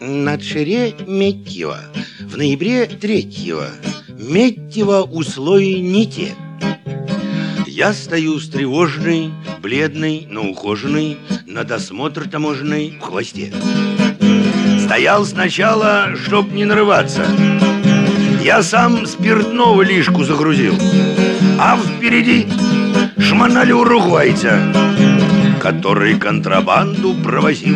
На Шереметьево в ноябре 3-го Метьево условия не те. Я стою встревоженный, бледный, но ухоженный, на досмотр таможенный в хвосте. Стоял сначала, чтоб не нарываться. Я сам спиртного лишку загрузил, а впереди шмонали уругвайца, который контрабанду провозил.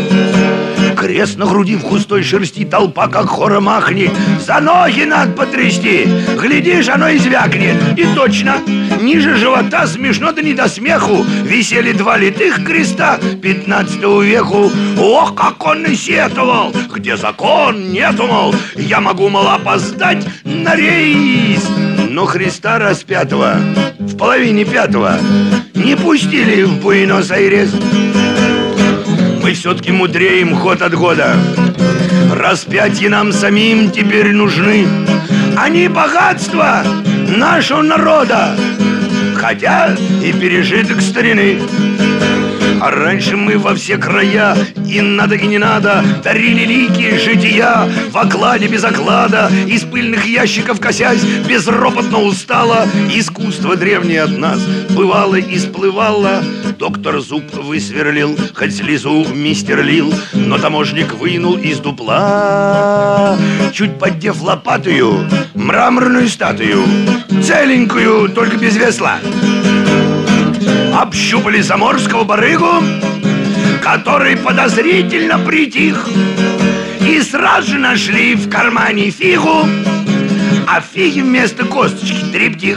Крест на груди в густой шерсти, толпа как хором ахнет. За ноги надо потрясти, глядишь, оно и звякнет. И точно, ниже живота, смешно да не до смеху, висели 2 литых креста 15 веку. Ох, как он и сетовал, где закон нету, мол, я могу, мол, опоздать на рейс. Но Христа распятого в половине 5-го не пустили в Буэнос-Айрес. Мы все-таки мудреем год от года. Распятие нам самим теперь нужны, а не богатство нашего народа, хотя и пережиток старины. А раньше мы во все края, и надо, и не надо, дарили лики жития в окладе без оклада, из пыльных ящиков косясь, безропотно устало. Искусство древнее от нас бывало и сплывало. Доктор зуб высверлил, хоть слезу мистер лил, но таможник вынул из дупла, чуть поддев лопатою, мраморную статую, целенькую, только без весла. Общупали заморского барыгу, который подозрительно притих, и сразу же нашли в кармане фигу, а в фиге вместо косточки трептих.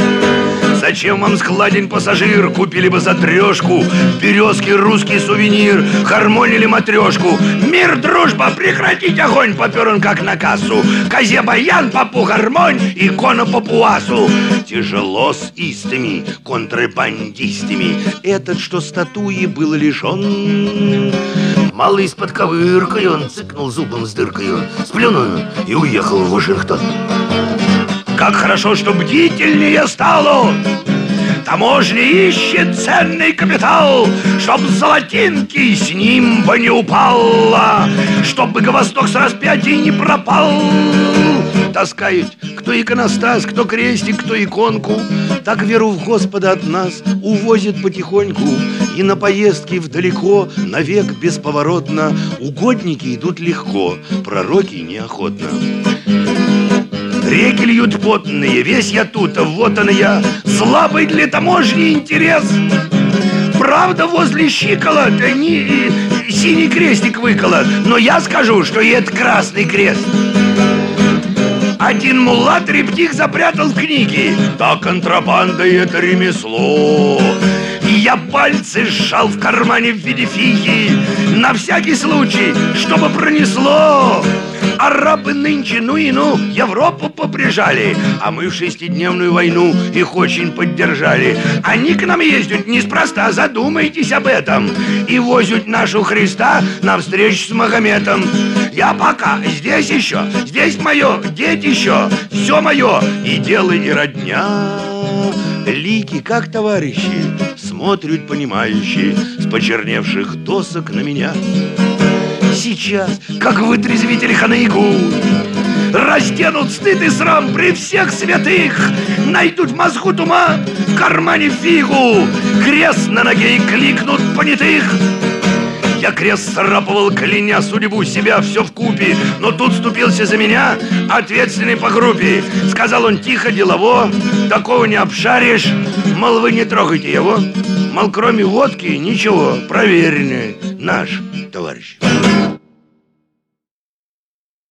Зачем вам складен пассажир? Купили бы за 3, березки русский сувенир, хармонили матрешку. Мир, дружба, прекратить огонь, попер он как на кассу. Козе баян, попу гармонь, икона папуасу. Тяжело с истыми контрабандистами. Этот, что статуи, был лишен. Малый с подковыркой, он цыкнул зубом с дыркою, сплюнул и уехал в Вашингтон. Как хорошо, что бдительнее стало. Таможня ищет ценный капитал, чтоб золотинки с ним бы не упало, чтоб Богосток с распятия не пропал. Таскают кто иконостас, кто крестик, кто иконку. Так веру в Господа от нас увозят потихоньку. И на поездки вдалеко, навек бесповоротно, угодники идут легко, пророки неохотно. Реки льют потные, весь я тут, вот он я, слабый для таможни интерес. Правда, возле щиколот синий крестик выколот, но я скажу, что и это красный крест. Один мулла трептих запрятал в книге. Да контрабанда и это ремесло. И я пальцы сжал в кармане в виде фиги, на всякий случай, чтобы пронесло. Арабы нынче, ну и ну, Европу поприжали, а мы в 6-дневную войну их очень поддержали. Они к нам ездят неспроста, задумайтесь об этом, и возят нашу Христа навстречу с Магометом. Я пока здесь еще, здесь мое детище, все мое, и дело, и родня. Лики, как товарищи, смотрят понимающие с почерневших досок на меня. Сейчас, как вытрезвитель ханыгу, разденут стыд и срам при всех святых, найдут в мозгу туман, в кармане фигу, крест на ноге и кликнут понятых. Я крест срапывал, кляня судьбу себя все вкупе, но тут вступился за меня ответственный по группе. Сказал он тихо, делово: такого не обшаришь, мол, вы не трогайте его, мол, кроме водки ничего, проверенный наш товарищ.